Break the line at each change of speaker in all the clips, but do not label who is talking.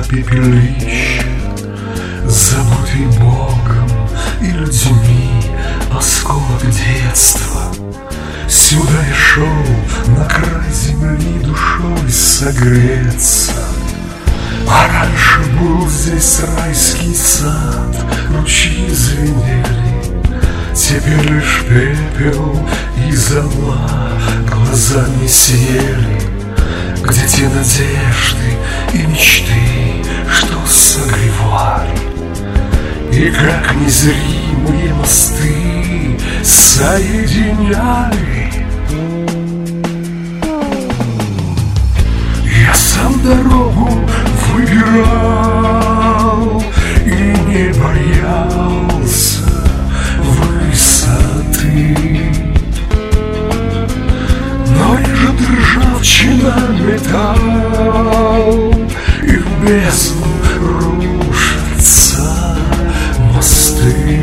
пепелище, забытый Богом и людьми осколок детства. Сюда я шел на край земли душой согреться. А раньше был здесь райский сад, ручьи звенели, теперь лишь пепел и зола глазами съели. Где те надежды и мечты, что согревали, и как незримые мосты соединяли. Я сам дорогу выбирал и не боялся высоты, но лежит ржавчина, металл, и в бездну рушатся мосты.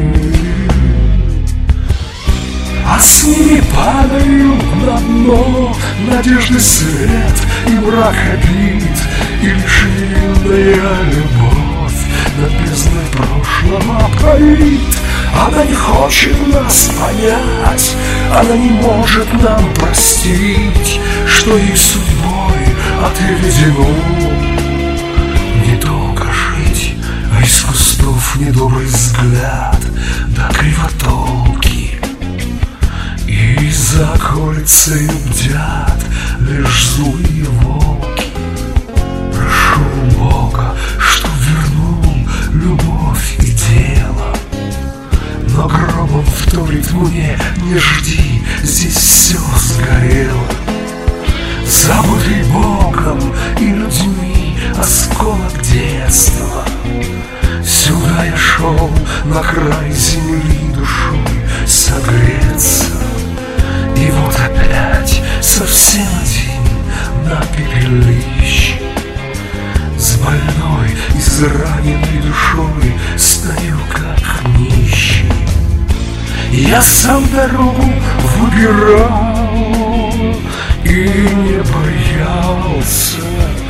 А с ними падают на дно надежды свет и мрак обид, и лишь невинная любовь над бездной прошлого парит. Она не хочет нас понять, она не может нам простить, что ей судьбой отведено недолго жить, а из кустов недобрый взгляд да кривотолки, и за околицей бдят лишь злые волки. Прошу Бога, чтоб вернул любовь и дело, но громом вторит мне: не жди, здесь все сгорело. Забытый Богом и людьми осколок детства. Сюда я шел на край земли душой согреться. И вот опять совсем один на пепелище, с больной, израненной душой стою как нищий. Я сам дорогу выбирал и не боялся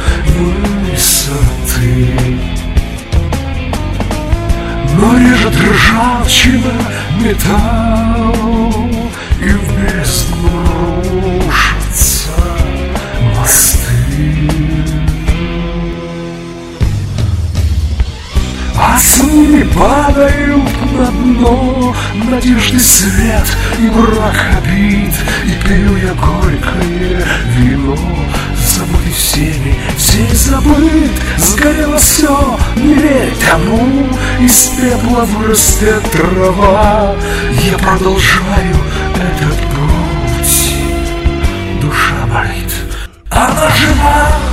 высоты, но режет ржавчина, металл, и в бездну рушатся мосты. А с ними падают на дно надежды свет и мрак обид, и пью я горькое вино. Забытый всеми, всей забыт, сгорело все, не верь тому, из пепла вырастет трава. Я продолжаю этот путь, душа болит, она жива.